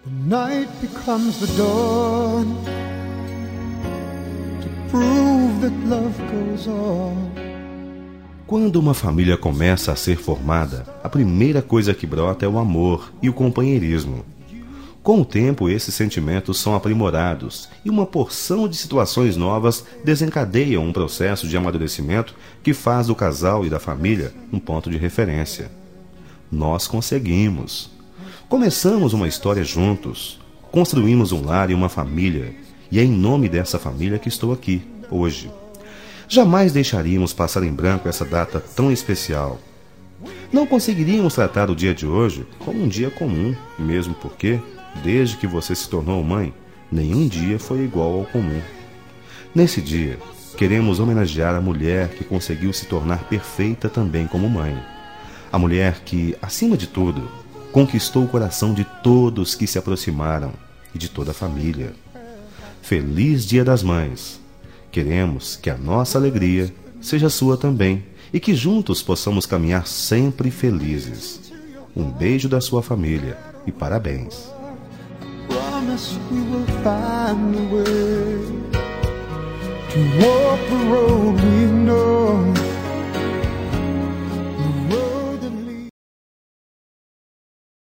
The night becomes the dawn to prove that love goes on. Quando uma família começa a ser formada, a primeira coisa que brota é o amor e o companheirismo. Com o tempo, esses sentimentos são aprimorados e uma porção de situações novas desencadeiam um processo de amadurecimento que faz do casal e da família um ponto de referência. Nós conseguimos. Começamos uma história juntos, construímos um lar e uma família, e é em nome dessa família que estou aqui, hoje. Jamais deixaríamos passar em branco essa data tão especial. Não conseguiríamos tratar o dia de hoje como um dia comum, mesmo porque, desde que você se tornou mãe, nenhum dia foi igual ao comum. Nesse dia, queremos homenagear a mulher que conseguiu se tornar perfeita também como mãe. A mulher que, acima de tudo, conquistou o coração de todos que se aproximaram e de toda a família. Feliz Dia das Mães! Queremos que a nossa alegria seja sua também e que juntos possamos caminhar sempre felizes. Um beijo da sua família e parabéns! Promise we will find a way to walk the road we know.